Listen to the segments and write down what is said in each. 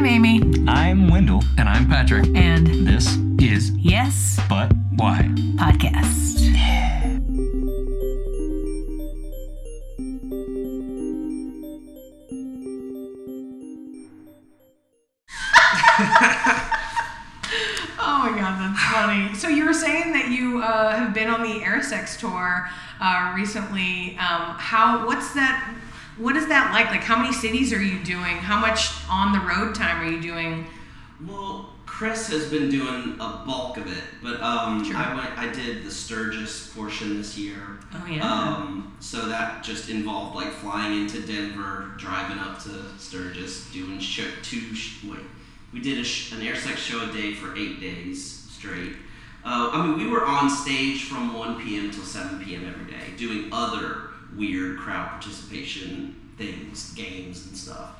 Amy. I'm Wendell. And I'm Patrick. And this is Yes, But Why? Podcast. Oh my god, that's funny. So you were saying that you have been on the Airsex tour recently. What is that like? Like, how many cities are you doing? How much on the road time are you doing? Well, Chris has been doing a bulk of it, but Sure. I did the Sturgis portion this year. Oh yeah. So that just involved like flying into Denver, driving up to Sturgis, doing we did an Airsex show a day for 8 days straight. We were on stage from 1 p.m. till 7 p.m. every day, doing other weird crowd participation things, games and stuff.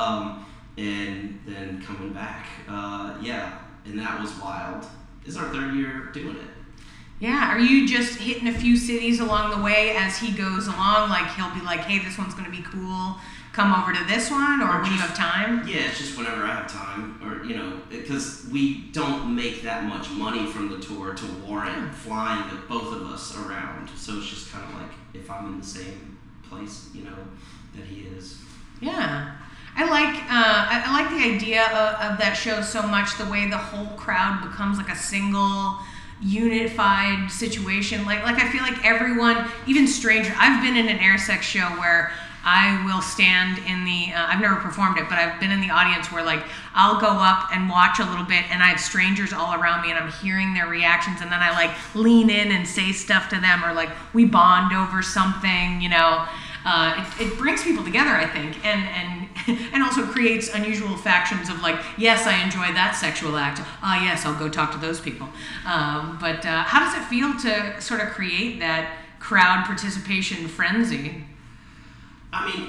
And then coming back, and that was wild. This is our 3rd year doing it. Yeah, are you just hitting a few cities along the way as he goes along? Like, he'll be like, hey, this one's going to be cool, come over to this one, or when you have time? Yeah, it's just whenever I have time, or, because we don't make that much money from the tour to warrant flying both of us around. So it's just kind of like, if I'm in the same place, that he is. Yeah. I like the idea of that show so much, the way the whole crowd becomes like a single unified situation. Like I feel like everyone, even strangers, I've been in an Airsex show where I will stand in the, I've never performed it, but I've been in the audience where like I'll go up and watch a little bit and I have strangers all around me and I'm hearing their reactions and then I like lean in and say stuff to them, or like we bond over something, it brings people together, I think, and also creates unusual factions of like, yes, I enjoy that sexual act. Yes, I'll go talk to those people. But how does it feel to sort of create that crowd participation frenzy? I mean,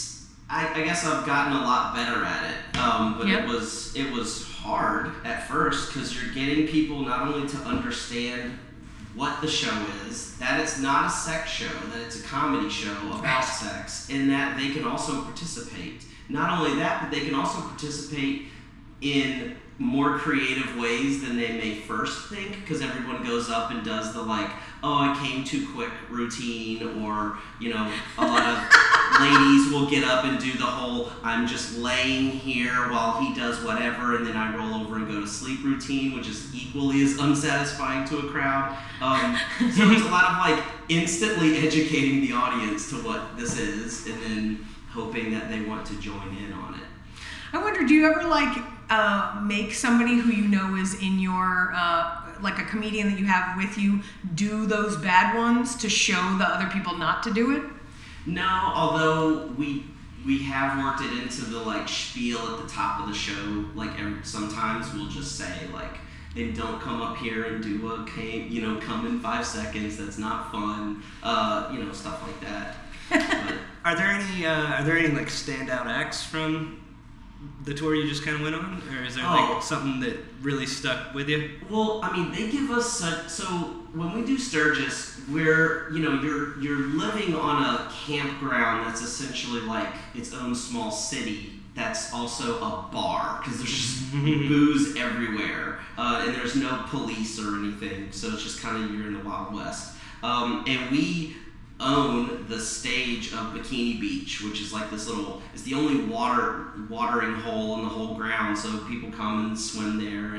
I guess I've gotten a lot better at it, but Yep. it was hard at first because you're getting people not only to understand what the show is, that it's not a sex show, that it's a comedy show about sex, and that they can also participate. Not only that, but they can also participate in more creative ways than they may first think, because everyone goes up and does the like, oh, I came too quick routine, or, a lot of ladies will get up and do the whole, I'm just laying here while he does whatever, and then I roll over and go to sleep routine, which is equally as unsatisfying to a crowd. So it's a lot of like instantly educating the audience to what this is, and then hoping that they want to join in on it. I wonder, do you ever make somebody who you know is in your, like a comedian that you have with you, do those bad ones to show the other people not to do it? No, although we have worked it into the like spiel at the top of the show. Like sometimes we'll just say like, and don't come up here and do come in 5 seconds. That's not fun. Stuff like that. But, Are there any like standout acts from the tour you just kind of went on, or is there like something that really stuck with you? Well, I mean, they give us so when we do Sturgis, we're you're living on a campground that's essentially like its own small city. That's also a bar because there's just booze everywhere, and there's no police or anything. So it's just kind of you're in the Wild West, and we own the stage of Bikini Beach, which is like this little, it's the only watering hole in the whole ground, so people come and swim there,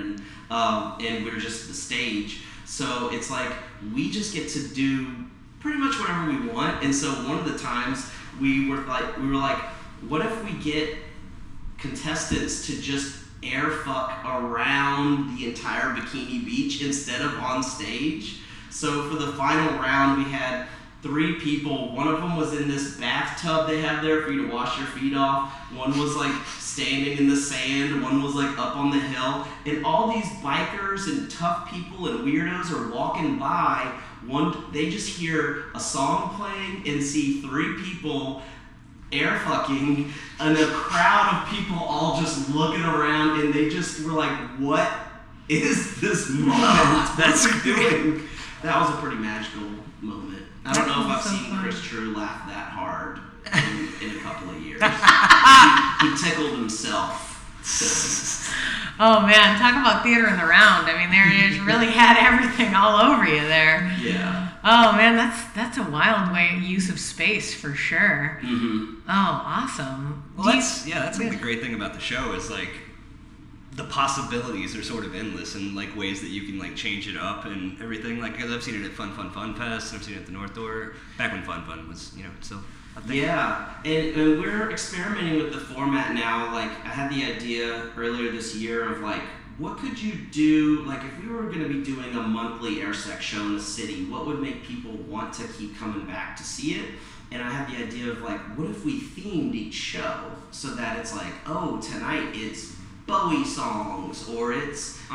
and we're just the stage. So it's like we just get to do pretty much whatever we want. And so one of the times we were like, what if we get contestants to just air fuck around the entire Bikini Beach instead of on stage? So for the final round, we had 3 people. One of them was in this bathtub they have there for you to wash your feet off. One was like standing in the sand. One was like up on the hill. And all these bikers and tough people and weirdos are walking by. They just hear a song playing and see 3 people air fucking, and a crowd of people all just looking around, and they just were like, what is this moment? That's doing? That was a pretty magical moment. I don't know if I've So seen funny. Chris True laugh that hard in a couple of years. He tickled himself So, Oh man, talk about theater in the round. I mean, there you really had everything all over you there. yeah. Oh man, that's a wild use of space for sure. Mm-hmm. Oh, awesome. Well, that's like the great thing about the show is like the possibilities are sort of endless and like ways that you can like change it up and everything. Like I've seen it at Fun Fest, and I've seen it at the North Door back when Fun was still a thing. Yeah, and we're experimenting with the format now. Like I had the idea earlier this year of like, what could you do, like if we were going to be doing a monthly AirSec show in the city, what would make people want to keep coming back to see it? And I had the idea of like, what if we themed each show so that it's like, oh, tonight it's Bowie songs, or it's, a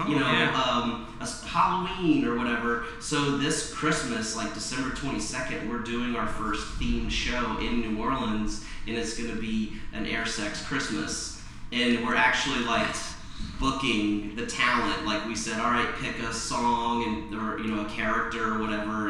Halloween or whatever. So this Christmas, like December 22nd, we're doing our first themed show in New Orleans, and it's going to be an AirSex Christmas. And we're actually like booking the talent. Like we said, all right, pick a song or a character or whatever,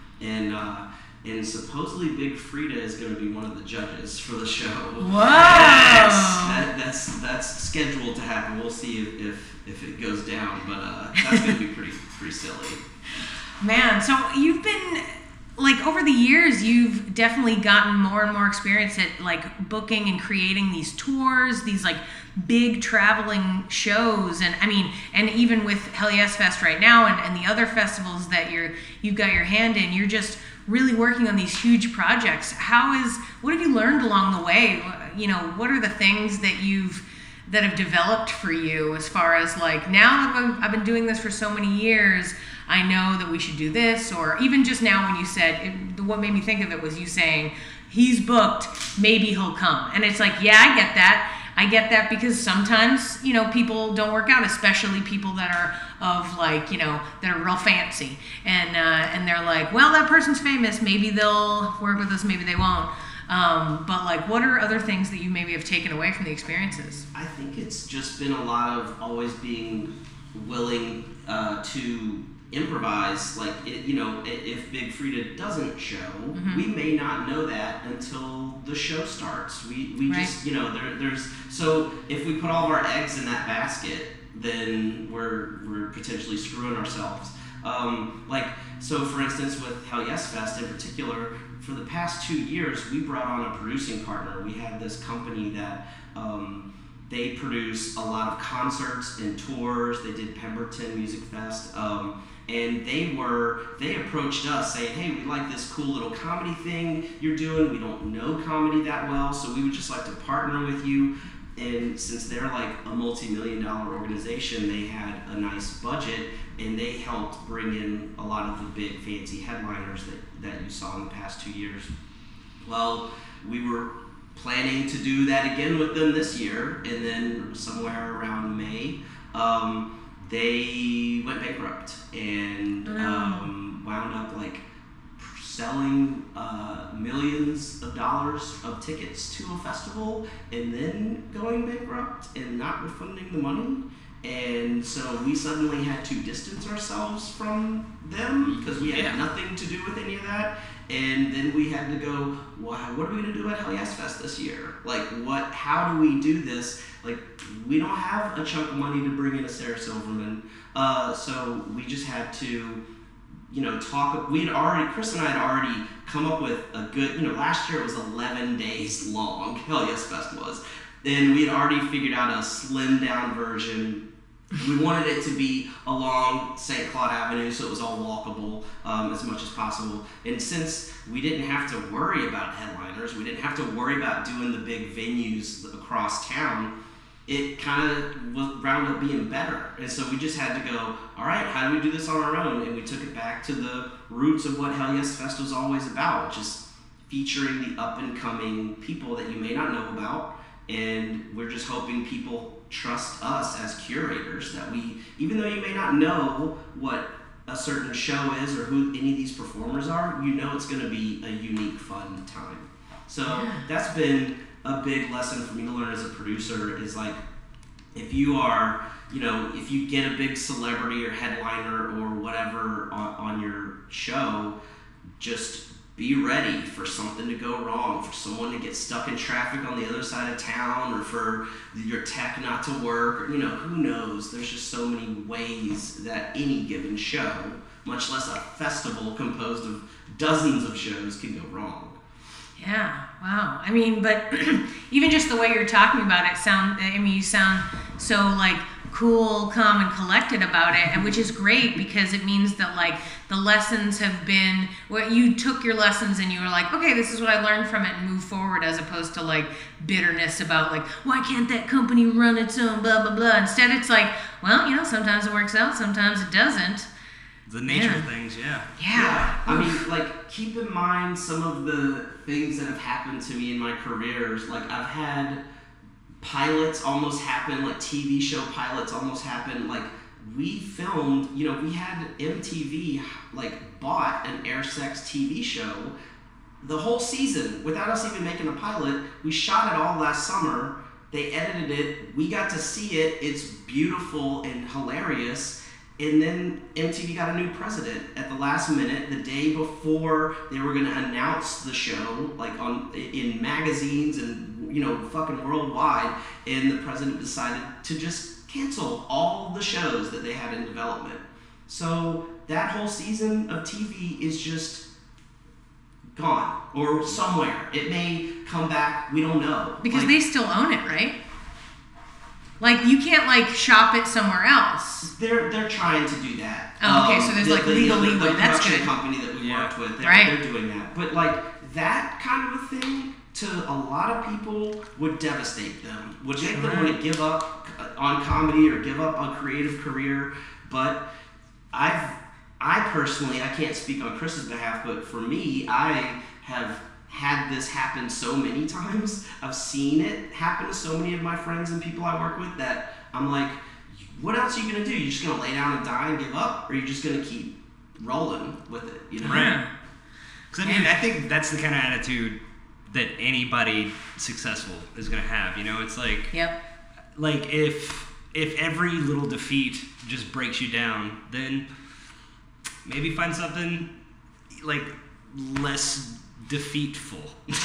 and supposedly Big Frida is going to be one of the judges for the show. Wow! That's scheduled to happen. We'll see if it goes down, but that's going to be pretty silly. Man, so you've been, like, over the years, you've definitely gotten more and more experience at, like, booking and creating these tours, these, like, big traveling shows, and I mean, and even with Hell Yes Fest right now and the other festivals that you've got your hand in, you're just really working on these huge projects. What have you learned along the way? What are the things that have developed for you as far as like, now that I've been doing this for so many years, I know that we should do this, or even just now when you said, what made me think of it was you saying, he's booked, maybe he'll come. And it's like, yeah, I get that. I get that because sometimes, people don't work out, especially people that are of like, that are real fancy. And they're like, well, that person's famous. Maybe they'll work with us, maybe they won't. But like, what are other things that you maybe have taken away from the experiences? I think it's just been a lot of always being willing to improvise. Like, if Big Frida doesn't show, we may not know that until the show starts. We right. just, there's so if we put all of our eggs in that basket, then we're potentially screwing ourselves. So for instance, with Hell Yes Fest in particular, for the past 2 years, we brought on a producing partner. We had this company that they produce a lot of concerts and tours. They did Pemberton Music Fest. And they approached us saying, hey, we like this cool little comedy thing you're doing. We don't know comedy that well, so we would just like to partner with you. And since they're like a multi-million-dollar organization, they had a nice budget, and they helped bring in a lot of the big fancy headliners that you saw in the past 2 years. Well, we were planning to do that again with them this year, and then somewhere around May, they went bankrupt and wound up like selling millions of dollars of tickets to a festival and then going bankrupt and not refunding the money. And so we suddenly had to distance ourselves from them because we had nothing to do with any of that. And then we had to go, well, what are we going to do at Hell Yes Fest this year? Like, how do we do this? Like, we don't have a chunk of money to bring in a Sarah Silverman. So we just had to, talk. Chris and I had already come up with a good, last year it was 11 days long, Hell Yes Fest was. And we had already figured out a slimmed down version. We wanted it to be along St. Claude Avenue, so it was all walkable as much as possible. And since we didn't have to worry about headliners, we didn't have to worry about doing the big venues across town, it kind of wound up being better. And so we just had to go, all right, how do we do this on our own? And we took it back to the roots of what Hell Yes Fest was always about, which is featuring the up-and-coming people that you may not know about. And we're just hoping people trust us as curators, that we, even though you may not know what a certain show is or who any of these performers are, it's going to be a unique, fun time. So that's been a big lesson for me to learn as a producer, is like, if you are, if you get a big celebrity or headliner or whatever on your show, just be ready for something to go wrong, for someone to get stuck in traffic on the other side of town, or for your tech not to work, or, who knows? There's just so many ways that any given show, much less a festival composed of dozens of shows, can go wrong. Yeah, wow. I mean, but even just the way you're talking about it you sound so like cool, calm, and collected about it, and which is great because it means that like the lessons have been what you took your lessons and you were like, okay, this is what I learned from it and move forward, as opposed to like bitterness about like, why can't that company run its own blah blah blah. Instead, it's like, well, sometimes it works out, sometimes it doesn't. The nature of things, yeah. I mean, like, keep in mind some of the things that have happened to me in my careers. Like, I've had pilots almost happen, like TV show pilots almost happen. Like, we filmed, we had MTV, like, bought an Airsex TV show the whole season without us even making a pilot. We shot it all last summer. They edited it. We got to see it. It's beautiful and hilarious. And then MTV got a new president at the last minute, the day before they were going to announce the show, like in magazines and fucking worldwide. And the president decided to just cancel all the shows that they had in development. So that whole season of TV is just gone or somewhere. It may come back. We don't know. Because they still own it, right? Like, you can't, like, shop it somewhere else. They're trying to do that. Oh, okay, so there's, like, legal leeway. That's good. The production company that we worked with, they're doing that. But, like, that kind of a thing, to a lot of people, would devastate them. Would make them want to give up on comedy or give up a creative career. But I personally, I can't speak on Chris's behalf, but for me, I have had this happen so many times. I've seen it happen to so many of my friends and people I work with that I'm like, what else are you going to do? You're just going to lay down and die and give up? Or are you just going to keep rolling with it? Right. Because I think that's the kind of attitude that anybody successful is going to have. It's like, like if every little defeat just breaks you down, then maybe find something like less defeatful,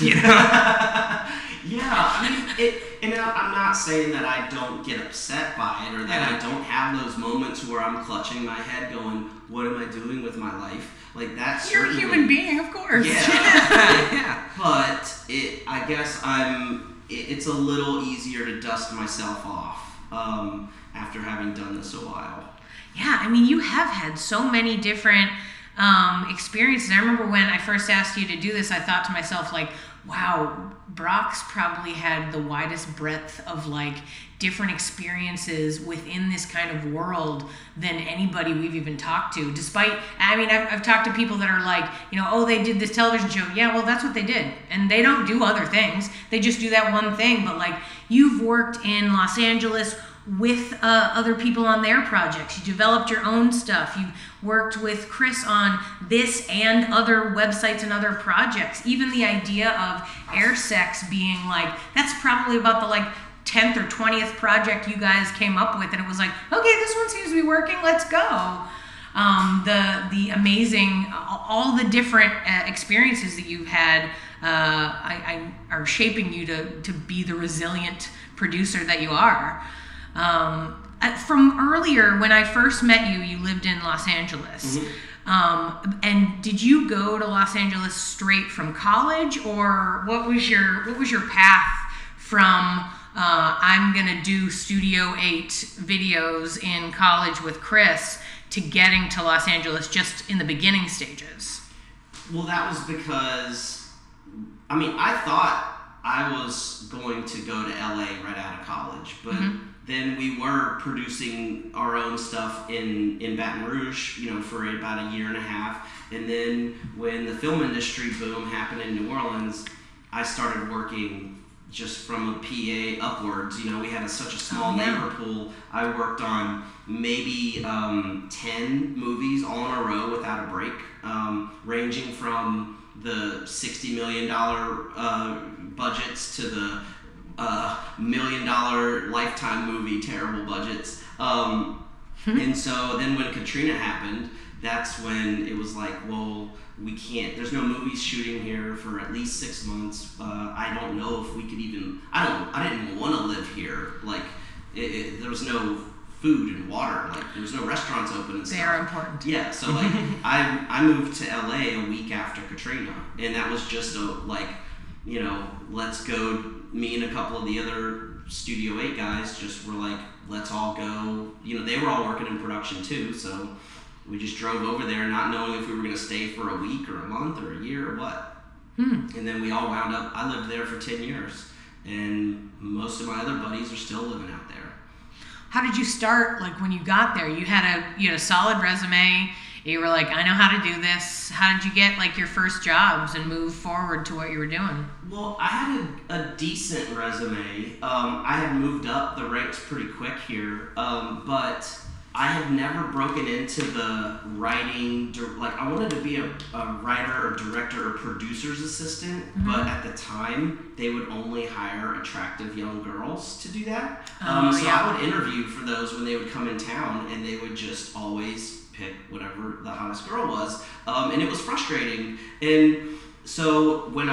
and I'm not saying that I don't get upset by it or that I don't have those moments where I'm clutching my head going, what am I doing with my life? Like, that's you're a human being, of course. Yeah. But I guess it's a little easier to dust myself off after having done this a while. Yeah, I mean, you have had so many different experiences. I remember when I first asked you to do this, I thought to myself, like, wow, Brock's probably had the widest breadth of like different experiences within this kind of world than anybody we've even talked to. Despite, I mean, I've talked to people that are like, oh, they did this television show. Yeah, well, that's what they did. And they don't do other things. They just do that one thing. But like, you've worked in Los Angeles with other people on their projects. You developed your own stuff. You worked with Chris on this and other websites and other projects. Even the idea of Airsex being like, that's probably about the like 10th or 20th project you guys came up with, and it was like, okay, this one seems to be working, let's go. The amazing, all the different experiences that you've had are shaping you to be the resilient producer that you are. From earlier, when I first met you, you lived in Los Angeles. Mm-hmm. And did you go to Los Angeles straight from college, or what was your path from I'm gonna do Studio 8 videos in college with Chris to getting to Los Angeles just in the beginning stages? Well, that was because, I mean, I thought I was going to go to LA right out of college, but then we were producing our own stuff in Baton Rouge, for about a year and a half. And then when the film industry boom happened in New Orleans, I started working just from a PA upwards. We had such a small labor pool. I worked on maybe 10 movies all in a row without a break, ranging from the $60 million budgets to the $1 million Lifetime movie terrible budgets. And so then when Katrina happened, that's when it was like, well, we can't, there's no movies shooting here for at least 6 months. I don't know if we could even, I didn't want to live here. Like, there was no food and water, like there was no restaurants open and stuff. They are important. Yeah, so like I moved to LA a week after Katrina, and that was just let's go, me and a couple of the other Studio 8 guys just were like, let's all go, they were all working in production too, so we just drove over there not knowing if we were going to stay for a week or a month or a year or what. And then we all wound up, I lived there for 10 years, and most of my other buddies are still living out there. How did you start, like when you got there? You had a solid resume. You were like, I know how to do this. How did you get like your first jobs and move forward to what you were doing? Well, I had a decent resume. I had moved up the ranks pretty quick here, but I had never broken into the writing. Like, I wanted to be a writer or director or producer's assistant, but at the time, they would only hire attractive young girls to do that. I would interview for those when they would come in town, and they would just always pick whatever the hottest girl was, and it was frustrating. And so when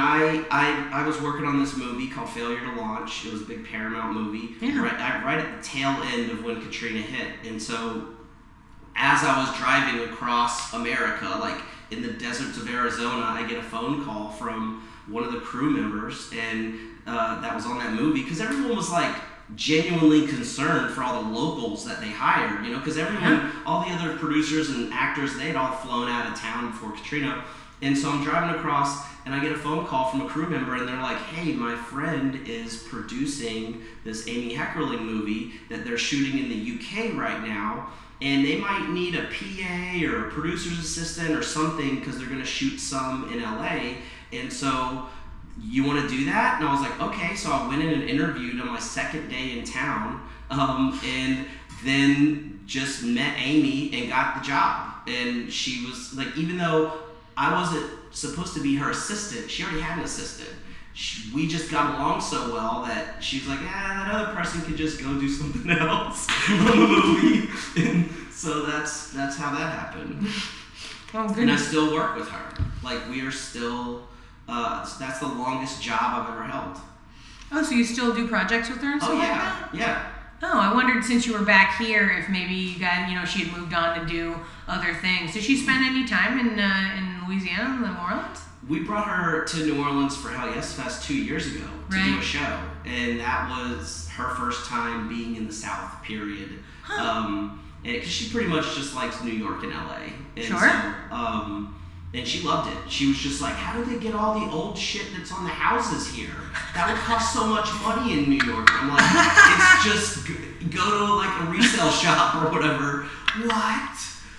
I was working on this movie called Failure to Launch, it was a big Paramount movie, right at the tail end of when Katrina hit. And so as I was driving across America, like in the deserts of Arizona, I get a phone call from one of the crew members, and that was on that movie, because everyone was like genuinely concerned for all the locals that they hired, because everyone, all the other producers and actors, they had all flown out of town before Katrina. And so I'm driving across, and I get a phone call from a crew member, and they're like, hey, my friend is producing this Amy Heckerling movie that they're shooting in the UK right now, and they might need a PA or a producer's assistant or something because they're going to shoot some in LA, and so you want to do that? And I was like, okay. So I went in and interviewed on my second day in town, and then just met Amy and got the job. And she was like, even though I wasn't supposed to be her assistant, she already had an assistant. We just got along so well that she was like, that other person could just go do something else from the movie. And so that's how that happened. Oh, goodness. And I still work with her. Like, we are still, that's the longest job I've ever held. Oh, so you still do projects with her and stuff like that? Yeah. Oh, I wondered, since you were back here, if maybe you guys, she had moved on to do other things. Did she spend any time in Louisiana, in New Orleans? We brought her to New Orleans for Hell Yes Fest 2 years ago to do a show, and that was her first time being in the South, period. Because she pretty much just likes New York and LA. And sure. So, and she loved it. She was just like, how do they get all the old shit that's on the houses here? That would cost so much money in New York. I'm like, it's just go to like a resale shop or whatever. What?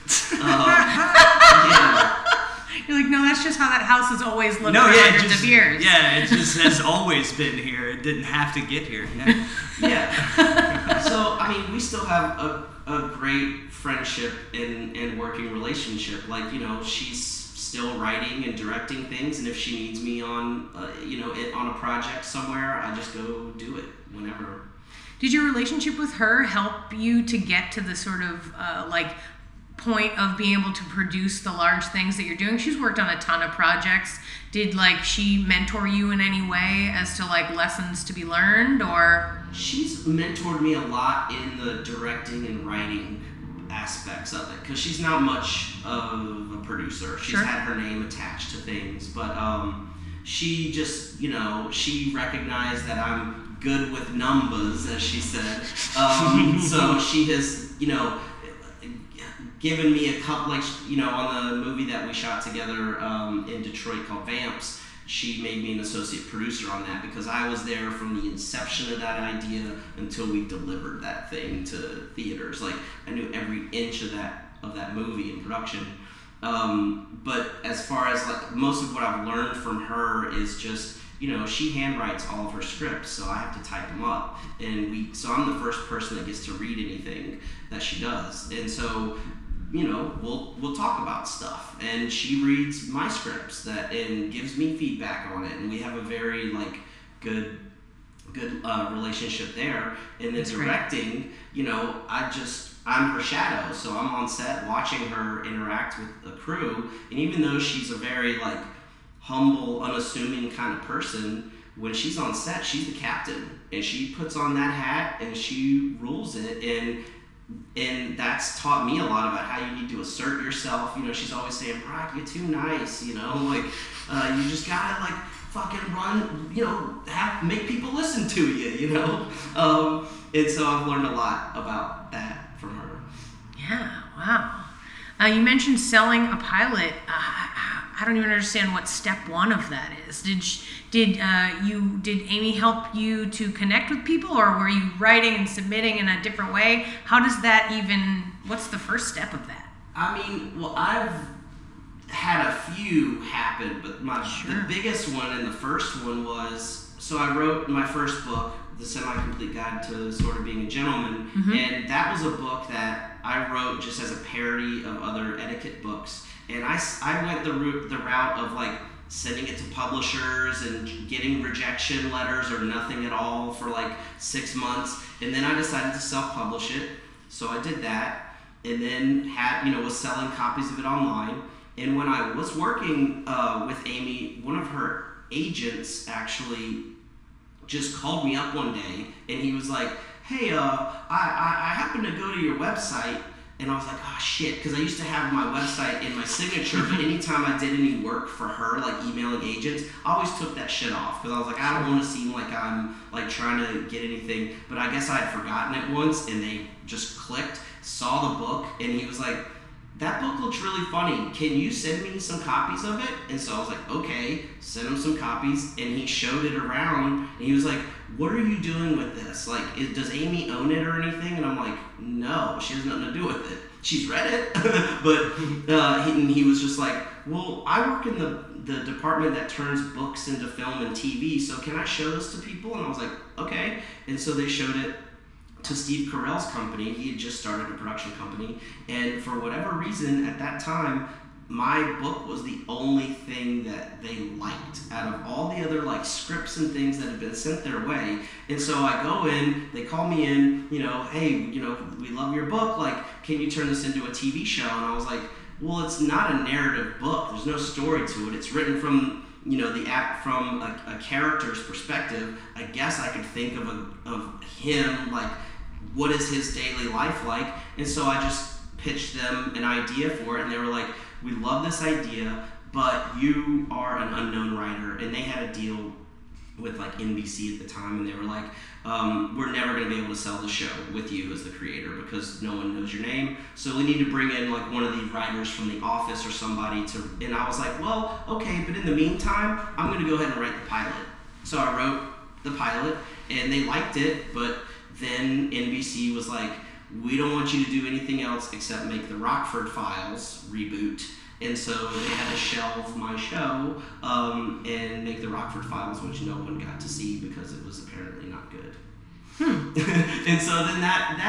Yeah. You're like, no, that's just how that house has always looked for hundreds of years. Yeah, it just has always been here. It didn't have to get here. Yeah. So, I mean, we still have a great friendship and working relationship. Like, she's still writing and directing things, and if she needs me on, on a project somewhere, I just go do it whenever. Did your relationship with her help you to get to the sort of point of being able to produce the large things that you're doing? She's worked on a ton of projects. Did she mentor you in any way as to lessons to be learned, or? She's mentored me a lot in the directing and writing aspects of it, because she's not much of a producer. She's had her name attached to things, but she just, she recognized that I'm good with numbers, as she said. So she has, given me a couple, on the movie that we shot together in Detroit called Vamps, she made me an associate producer on that, because I was there from the inception of that idea until we delivered that thing to theaters. Like, I knew every inch of that movie in production. But as far as most of what I've learned from her is just, she handwrites all of her scripts, so I have to type them up. And so I'm the first person that gets to read anything that she does. And so, we'll talk about stuff, and she reads my scripts and gives me feedback on it, and we have a very good relationship there. And then directing, I'm her shadow, so I'm on set watching her interact with the crew, and even though she's a very like humble, unassuming kind of person, when she's on set, she's the captain, and she puts on that hat and she rules it, and that's taught me a lot about how you need to assert yourself. You know, she's always saying, Brock, you're too nice, you know, like you just gotta like fucking run, you know, make people listen to you, you know. And so I've learned a lot about that from her. Yeah, wow. You mentioned selling a pilot. I don't even understand what step one of that is. Did Amy help you to connect with people, or were you writing and submitting in a different way? How does that even? What's the first step of that? I mean, well, I've had a few happen, but the biggest one and the first one was, so I wrote my first book, The Semi-Complete Guide to Sort of Being a Gentleman, and that was a book that I wrote just as a parody of other etiquette books, and I went the route of like sending it to publishers and getting rejection letters or nothing at all for like 6 months, and then I decided to self-publish it, so I did that, and then was selling copies of it online. And when I was working with Amy, one of her agents actually just called me up one day, and he was like, hey, I happened to go to your website, and I was like, oh shit, because I used to have my website in my signature, but anytime I did any work for her, like emailing agents, I always took that shit off, because I was like, I don't want to seem like I'm like trying to get anything, but I guess I had forgotten it once, and they just clicked, saw the book, and he was like, that book looks really funny. Can you send me some copies of it? And so I was like, okay, send him some copies. And he showed it around. And he was like, what are you doing with this? Like, does Amy own it or anything? And I'm like, no, she has nothing to do with it. She's read it. But he was just like, well, I work in the department that turns books into film and TV. So can I show this to people? And I was like, okay. And so they showed it to Steve Carell's company. He had just started a production company, and for whatever reason at that time, my book was the only thing that they liked out of all the other like scripts and things that had been sent their way. And so I go in, they call me in, hey, we love your book, like, can you turn this into a TV show? And I was like, well, it's not a narrative book, there's no story to it, it's written from from a character's perspective. I guess I could think of him, like, what is his daily life like? And so I just pitched them an idea for it, and they were like, we love this idea, but you are an unknown writer. And they had a deal with like NBC at the time, and they were like, we're never going to be able to sell the show with you as the creator because no one knows your name, so we need to bring in like one of the writers from The Office or somebody to. And I was like, well, okay, but in the meantime, I'm going to go ahead and write the pilot. So I wrote the pilot, and they liked it, but then NBC was like, we don't want you to do anything else except make the Rockford Files reboot. And so they had to shelve my show and make the Rockford Files, which no one got to see because it was apparently not good. And so then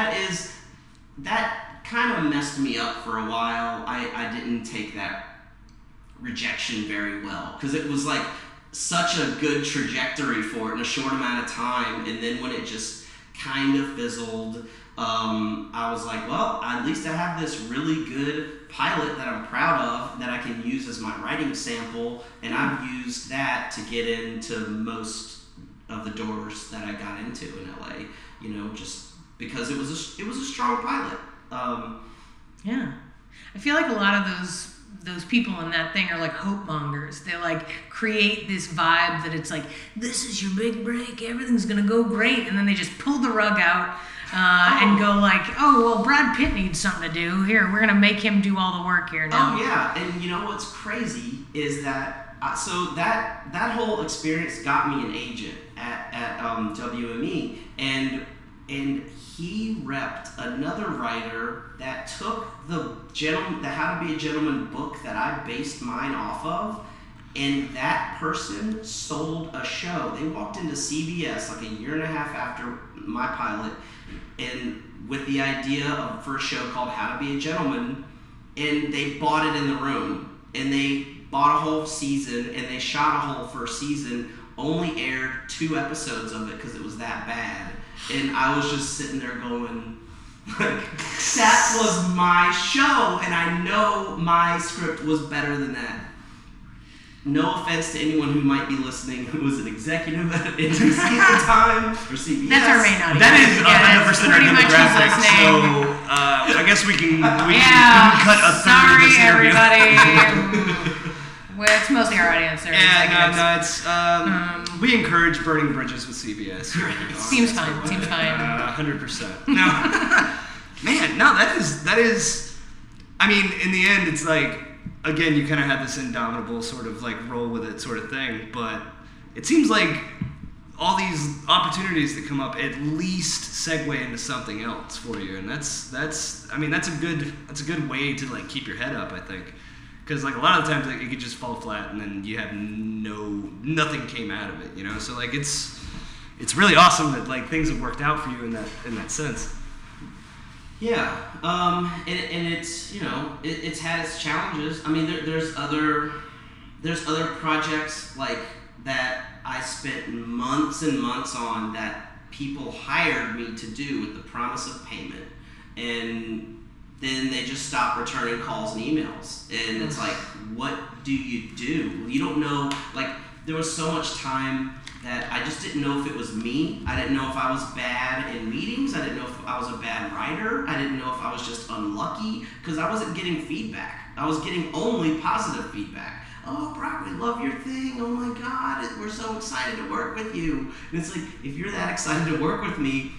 that kind of messed me up for a while. I didn't take that rejection very well because it was like such a good trajectory for it in a short amount of time, and then when it just kind of fizzled, I was like, well, at least I have this really good pilot that I'm proud of that I can use as my writing sample, and I've used that to get into most of the doors that I got into in LA, just because it was a strong pilot. Yeah. I feel like a lot of those people in that thing are like hope mongers. They like create this vibe that it's like, this is your big break, everything's gonna go great, and then they just pull the rug out and go like, oh, well, Brad Pitt needs something to do. Here, we're gonna make him do all the work here now. Oh yeah, and you know what's crazy is that so that whole experience got me an agent at WME, and he repped another writer that took the How to Be a Gentleman book that I based mine off of, and that person sold a show. They walked into CBS like a year and a half after my pilot, and with the idea for a show called How to Be a Gentleman, and they bought it in the room, and they bought a whole season, and they shot a whole first season, only aired 2 episodes of it because it was that bad. And I was just sitting there going, Like, that was my show, and I know my script was better than that. No offense to anyone who might be listening who was an executive at NBC at the time, or CBS. That's our main audience. That is 100% our pretty much demographic. who's So listening. I guess we can cut a third of Sorry, this interview. everybody. Well, it's mostly our audience. They're executives. No, it's we encourage burning bridges with CBS. Seems fine. Seems fine. 100%. No, man, no, that is. I mean, in the end, it's like, again, you kind of have this indomitable sort of like roll with it sort of thing, but it seems like all these opportunities that come up at least segue into something else for you, and that's a good way to like keep your head up, I think. Because like a lot of the times like, it could just fall flat and then you have nothing came out of it, you know. So like it's really awesome that like things have worked out for you in that sense. Yeah, and it's, you know, it's had its challenges. I mean, there's other projects like that I spent months and months on that people hired me to do with the promise of payment, and then they just stop returning calls and emails. And it's like, what do? You don't know, like, there was so much time that I just didn't know if it was me. I didn't know if I was bad in meetings. I didn't know if I was a bad writer. I didn't know if I was just unlucky, because I wasn't getting feedback. I was getting only positive feedback. Oh, Brock, we love your thing. Oh my God, we're so excited to work with you. And it's like, if you're that excited to work with me.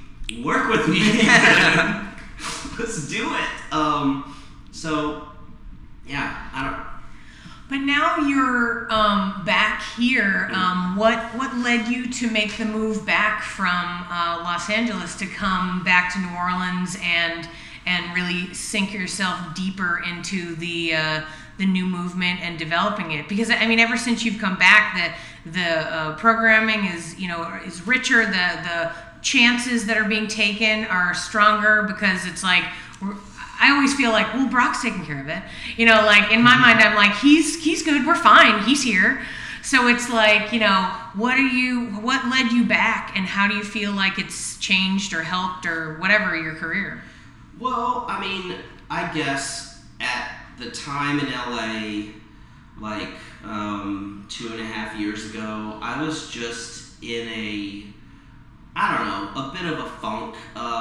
Let's do it. So, yeah, I don't. But now you're back here. What led you to make the move back from Los Angeles to come back to New Orleans and really sink yourself deeper into the new movement and developing it? Because I mean, ever since you've come back, the programming is richer. The chances that are being taken are stronger, because it's like I always feel like, well, Brock's taking care of it. You know, like in my mind, I'm like, he's good, we're fine, he's here. So it's like, you know, what led you back, and how do you feel like it's changed or helped or whatever your career? Well, I mean, I guess at the time in LA, like 2.5 years ago, I was just in a bit of a funk.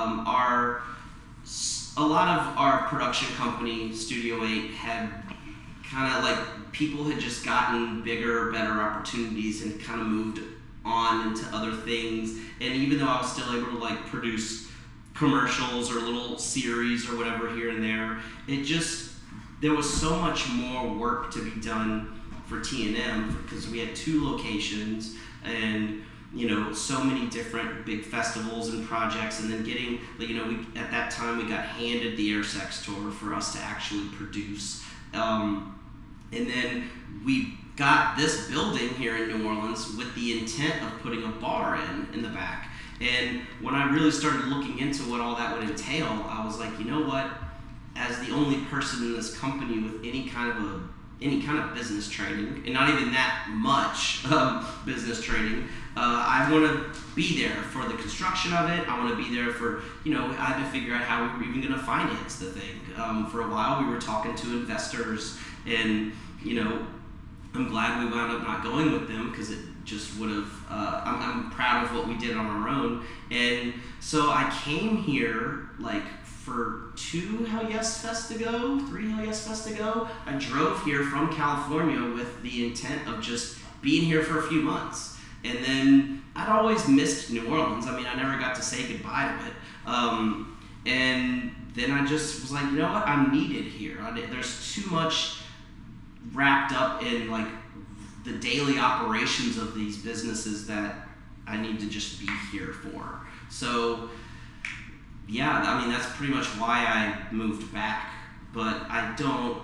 A lot of our production company, Studio 8, had kind of like, people had just gotten bigger, better opportunities and kind of moved on into other things. And even though I was still able to like produce commercials or little series or whatever here and there, there was so much more work to be done for T&M, because we had 2 locations and, you know, so many different big festivals and projects, and then getting, you know, at that time we got handed the Air Sex tour for us to actually produce, and then we got this building here in New Orleans with the intent of putting a bar in the back. And when I really started looking into what all that would entail, I was like, you know what? As the only person in this company with any kind of business training, and not even that much business training, I want to be there for the construction of it. I want to be there for, you know, I had to figure out how we were even going to finance the thing. For a while, we were talking to investors, and, you know, I'm glad we wound up not going with them, because it just would have, I'm proud of what we did on our own. And so I came here, like, for 2 Hell Yes Fest ago, 3 Hell Yes Fest ago. I drove here from California with the intent of just being here for a few months. And then I'd always missed New Orleans. I mean, I never got to say goodbye to it. And then I just was like, you know what? I'm needed here. There's too much wrapped up in like the daily operations of these businesses that I need to just be here for. So, yeah, I mean, that's pretty much why I moved back. But I don't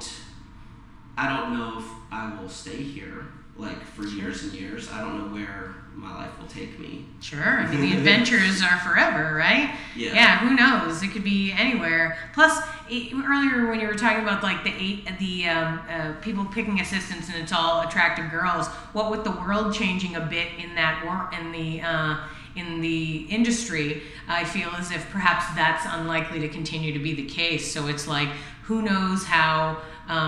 know if I will stay here like for years and years. I don't know where my life will take me. Sure. I mean, the adventures are forever, right? Yeah. Yeah, who knows? It could be anywhere. Plus, earlier when you were talking about like the people picking assistants and it's all attractive girls, what with the world changing a bit in that in the industry, I feel as if perhaps that's unlikely to continue to be the case. So it's like, who knows how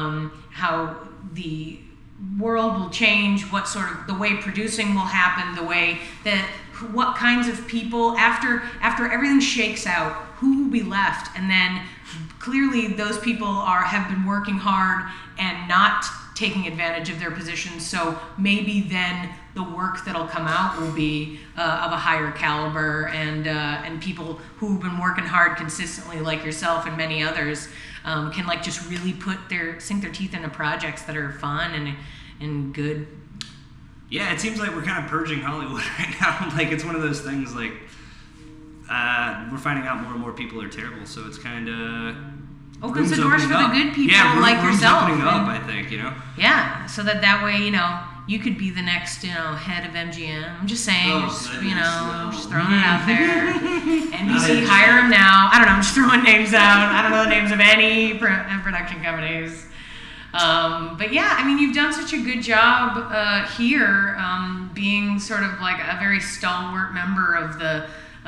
the world will change, what sort of the way producing will happen, the way that what kinds of people after everything shakes out, who will be left, and then clearly those people have been working hard and not taking advantage of their positions, so maybe then the work that'll come out will be of a higher caliber, and people who've been working hard consistently, like yourself and many others, can like just really sink their teeth into projects that are fun and good. Yeah, it seems like we're kind of purging Hollywood right now. Like, it's one of those things, like, we're finding out more and more people are terrible, so it's kind of... Opens the doors for the good people like rooms yourself. Opening up, I think, Yeah, so that way, you could be the next, head of MGM. I'm just saying, just throwing it out there. NBC, hire him now. I don't know, I'm just throwing names out. I don't know the names of any production companies. But yeah, I mean, you've done such a good job here, being sort of like a very stalwart member of the,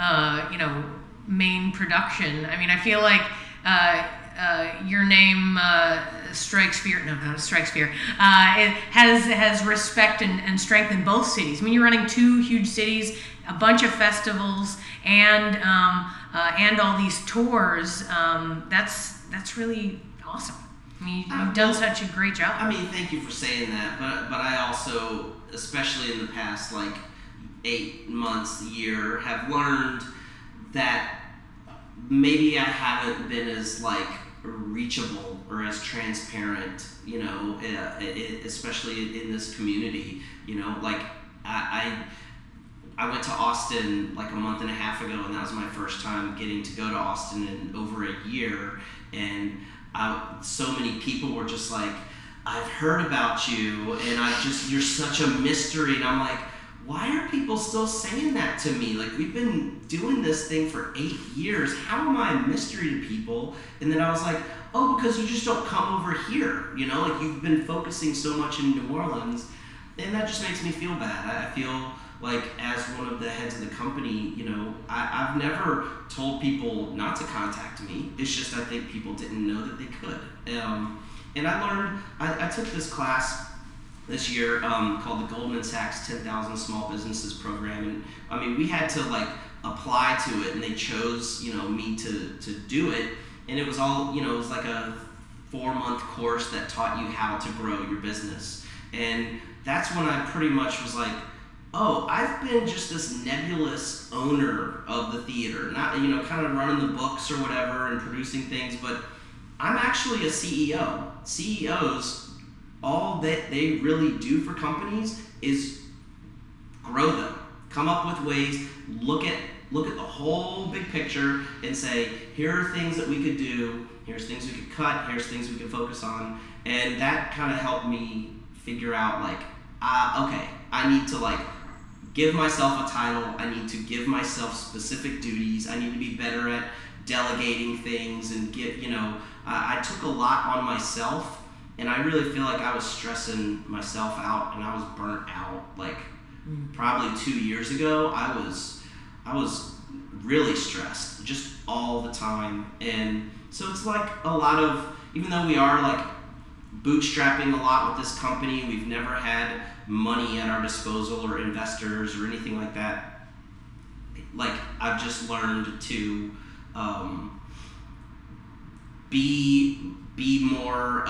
main production. I mean, I feel like your name strikes fear. No, not strikes fear. It has respect and strength in both cities. I mean, you're running 2 huge cities, a bunch of festivals, and all these tours. That's really awesome. I mean, you've done such a great job. I mean, thank you for saying that, but I also, especially in the past 8 months, year, have learned that maybe I haven't been as reachable or as transparent, especially in this community. I went to Austin a month and a half ago, and that was my first time getting to go to Austin in over a year, and so many people were just like, I've heard about you, and you're such a mystery, and I'm like, why are people still saying that to me? We've been doing this thing for 8 years. How am I a mystery to people? And then I was like, oh, because you just don't come over here. You've been focusing so much in New Orleans, and that just makes me feel bad. I feel like, as one of the heads of the company, I've never told people not to contact me. It's just I think people didn't know that they could. And I learned, I took this class this year called the Goldman Sachs 10,000 Small Businesses Program, and I mean, we had to apply to it, and they chose me to do it, and it was all it was like a 4-month course that taught you how to grow your business, and that's when I pretty much was like, oh, I've been just this nebulous owner of the theater, not kind of running the books or whatever and producing things, but I'm actually a CEO. CEOs, all that they really do for companies is grow them, come up with ways, look at the whole big picture and say, here are things that we could do, here's things we could cut, here's things we could focus on, and that kind of helped me figure out okay, I need to give myself a title, I need to give myself specific duties, I need to be better at delegating things and I took a lot on myself. And I really feel like I was stressing myself out, and I was burnt out. Probably 2 years ago, I was really stressed, just all the time. And so it's a lot of, even though we are bootstrapping a lot with this company, we've never had money at our disposal or investors or anything like that. I've just learned to be more,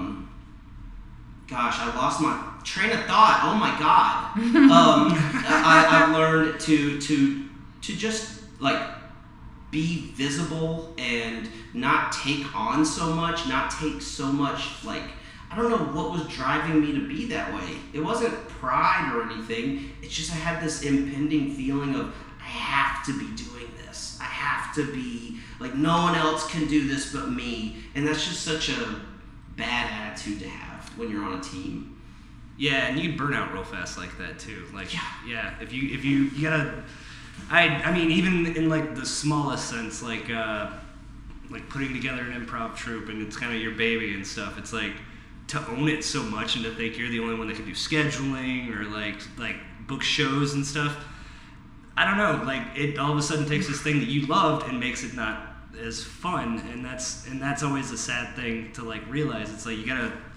gosh, I lost my train of thought. Oh my God. I've learned to just be visible and not take on so much, not take so much, I don't know what was driving me to be that way. It wasn't pride or anything. It's just I had this impending feeling of, I have to be doing this. I have to be, no one else can do this but me. And that's just such a bad attitude to have when you're on a team. Yeah, and you burn out real fast like that too. Yeah, if you gotta, I mean, even in the smallest sense, putting together an improv troupe and it's kind of your baby and stuff. It's to own it so much and to think you're the only one that can do scheduling or book shows and stuff. I don't know, like it all of a sudden takes this thing that you loved and makes it not as fun, and that's always a sad thing to like realize. It's like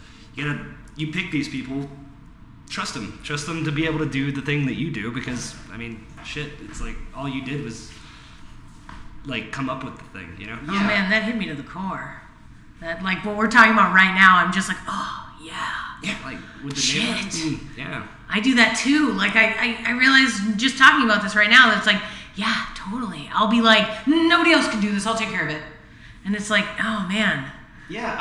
you pick these people, trust them to be able to do the thing that you do, because I mean, shit, it's like all you did was like come up with the thing, you know? Oh man, that hit me to the core. That like what we're talking about right now, I'm just like, oh yeah, like with the shit. Yeah. I do that too. Like I realize just talking about this right now that it's like, yeah, totally. I'll be like, nobody else can do this. I'll take care of it. And it's like, oh man. Yeah,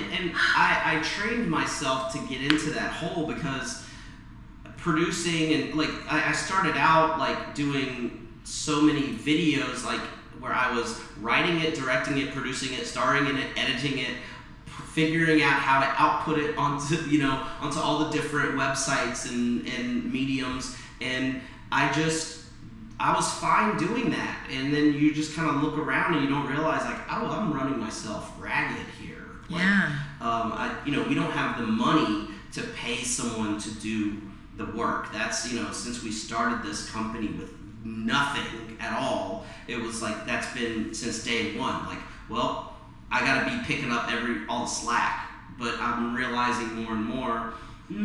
I trained myself to get into that hole, because producing and like I started out like doing so many videos, like where I was writing it, directing it, producing it, starring in it, editing it, figuring out how to output it onto all the different websites and mediums, and I was fine doing that. And then you just kind of look around and you don't realize like, oh, I'm running myself ragged here. Like, yeah. We don't have the money to pay someone to do the work. That's, since we started this company with nothing at all, it was like, that's been since day one. Like, well, I got to be picking up all the slack. But I'm realizing more and more,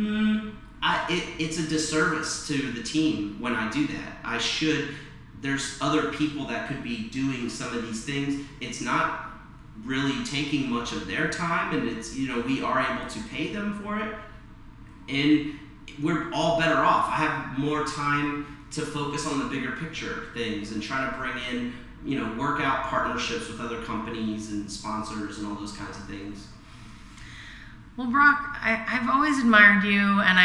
it's a disservice to the team when I do that. There's other people that could be doing some of these things. It's not really taking much of their time, and it's, we are able to pay them for it, and we're all better off. I have more time to focus on the bigger picture things and try to bring in, work out partnerships with other companies and sponsors and all those kinds of things. Well, Brock, I've always admired you,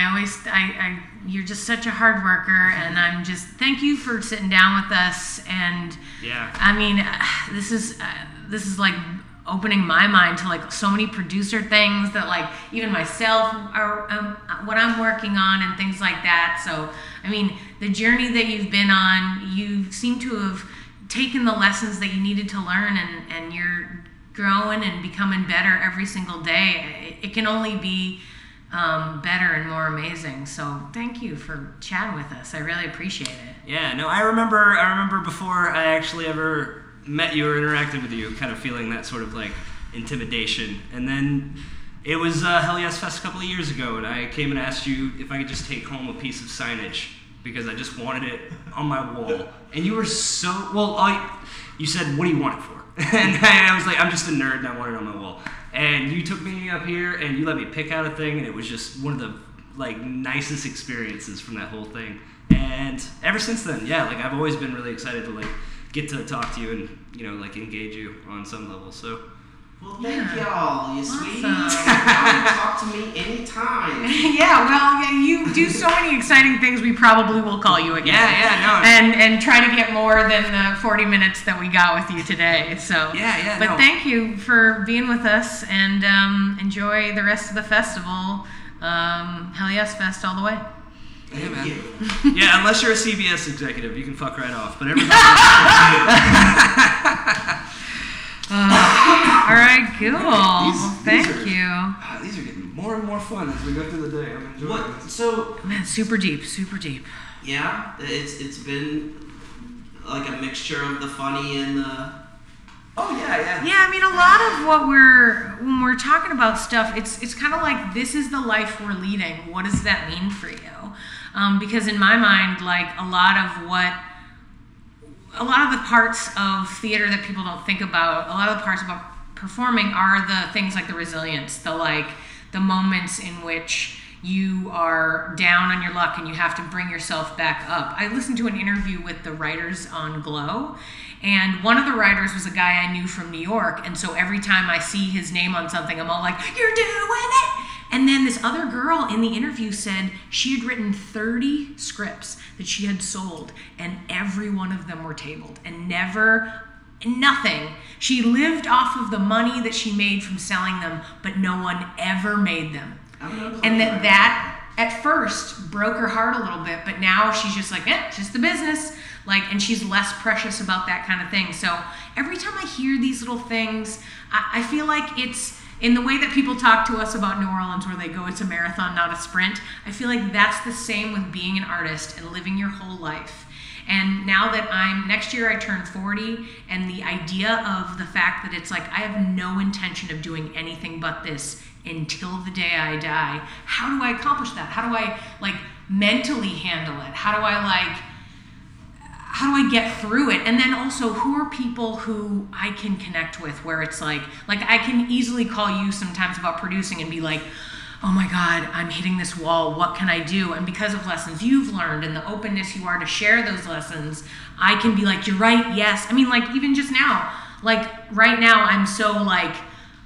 and you're just such a hard worker, and I'm just, thank you for sitting down with us. And yeah, I mean, this is like opening my mind to like so many producer things that like even myself are what I'm working on and things like that. So, I mean, the journey that you've been on, you seem to have taken the lessons that you needed to learn, and you're growing and becoming better every single day. It can only be better and more amazing. So thank you for chatting with us. I really appreciate it. Yeah, no, I remember before I actually ever met you or interacted with you, kind of feeling that sort of like intimidation. And then it was Hell Yes Fest a couple of years ago, and I came and asked you if I could just take home a piece of signage, because I just wanted it on my wall. And you were so, you said, what do you want it for? And I was like, I'm just a nerd and I want it on my wall. And you took me up here and you let me pick out a thing, and it was just one of the like nicest experiences from that whole thing. And ever since then, yeah, like I've always been really excited to like get to talk to you and, like engage you on some level. So, well, thank y'all, you sweeties. Awesome. Talk to me anytime. Yeah, well, you do so many exciting things. We probably will call you again. Yeah, no. And try to get more than the 40 minutes that we got with you today. So yeah. But thank you for being with us, and enjoy the rest of the festival. Hell Yes Fest all the way. Thank you. Yeah, unless you're a CBS executive, you can fuck right off. But everybody all right, cool. Thank you. These are getting more and more fun as we go through the day. I'm enjoying this. So, Man, super deep. yeah, it's been like a mixture of the funny and the. Oh yeah. Yeah, I mean, a lot of when we're talking about stuff, it's kind of like, this is the life we're leading. What does that mean for you? Because in my mind, like a lot of the parts of theater that people don't think about, a lot of the parts about performing are the things like the resilience, the moments in which you are down on your luck and you have to bring yourself back up. I listened to an interview with the writers on Glow, and one of the writers was a guy I knew from New York, and so every time I see his name on something, I'm all like, you're doing it! And then this other girl in the interview said she had written 30 scripts that she had sold, and every one of them were tabled, and nothing. She lived off of the money that she made from selling them, but no one ever made them. And that at first broke her heart a little bit, but now she's just like, it's just the business. And she's less precious about that kind of thing. So every time I hear these little things, I feel like it's, in the way that people talk to us about New Orleans, where they go, it's a marathon, not a sprint, I feel like that's the same with being an artist and living your whole life. And now that next year I turn 40, and the idea of the fact that it's like I have no intention of doing anything but this until the day I die, how do I accomplish that? How do I like mentally handle it? How do I get through it? And then also, who are people who I can connect with, where it's like I can easily call you sometimes about producing and be like, oh my God, I'm hitting this wall, what can I do? And because of lessons you've learned and the openness you are to share those lessons, I can be like, you're right, yes. I mean, like even just now, like right now I'm so like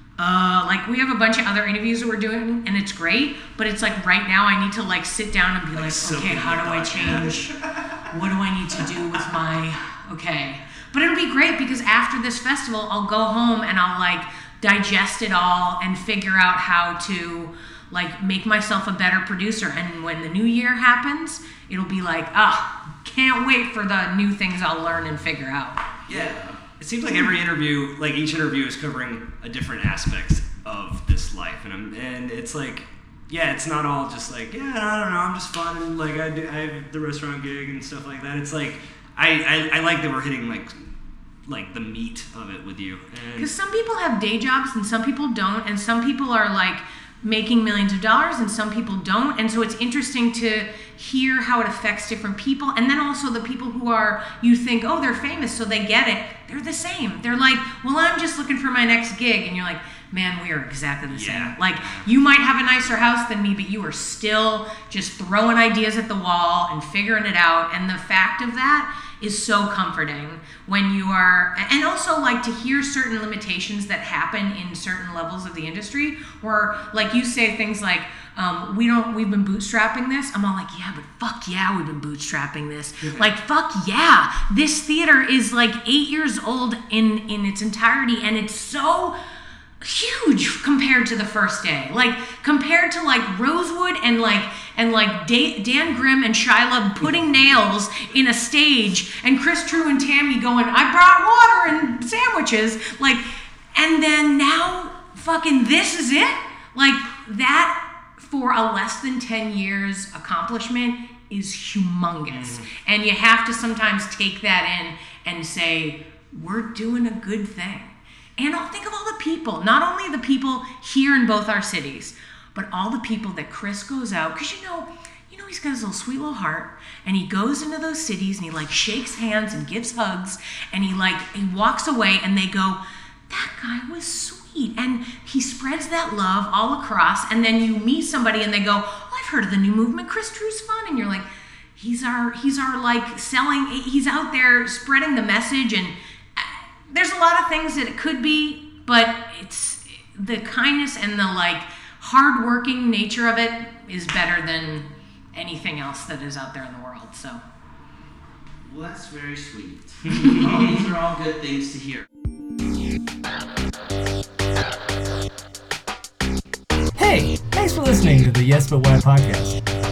we have a bunch of other interviews that we're doing and it's great, but it's like right now I need to like sit down and be like okay, how do I change? What do I need to do with okay. But it'll be great because after this festival, I'll go home and I'll like digest it all and figure out how to like make myself a better producer. And when the new year happens, it'll be like, can't wait for the new things I'll learn and figure out. Yeah. It seems like every interview, like each interview is covering a different aspect of this life. And it's like, yeah, it's not all just like, yeah, I don't know, I'm just fun and like I have the restaurant gig and stuff like that. It's like I like that we're hitting like the meat of it with you. Because some people have day jobs and some people don't, and some people are like making millions of dollars and some people don't, and so it's interesting to hear how it affects different people. And then also the people who are, you think, oh, they're famous so they get it, they're the same. They're like, well, I'm just looking for my next gig, and you're like, man, we are exactly the same. Like, you might have a nicer house than me, but you are still just throwing ideas at the wall and figuring it out. And the fact of that is so comforting when you are, and also like to hear certain limitations that happen in certain levels of the industry, where like you say things like, we've been bootstrapping this. I'm all like, yeah, but fuck yeah, we've been bootstrapping this. Like, fuck yeah, this theater is like 8 years old in its entirety, and it's so huge compared to the first day, like compared to like Rosewood and Dan Grimm and Shyla putting nails in a stage, and Chris True and Tammy going, I brought water and sandwiches, like, and then now fucking this is it. Like, that for a less than 10 years accomplishment is humongous. And you have to sometimes take that in and say, we're doing a good thing. And I'll think of all the people, not only the people here in both our cities, but all the people that Chris goes out, because you know he's got his little sweet little heart, and he goes into those cities and he like shakes hands and gives hugs, and he walks away and they go, that guy was sweet, and he spreads that love all across. And then you meet somebody and they go, oh, I've heard of the new movement, Chris True's fun, and you're like, he's our like selling, he's out there spreading the message. And there's a lot of things that it could be, but it's the kindness and the like hardworking nature of it is better than anything else that is out there in the world. So, well, that's very sweet. These are all good things to hear. Hey, thanks for listening to the Yes But Why podcast.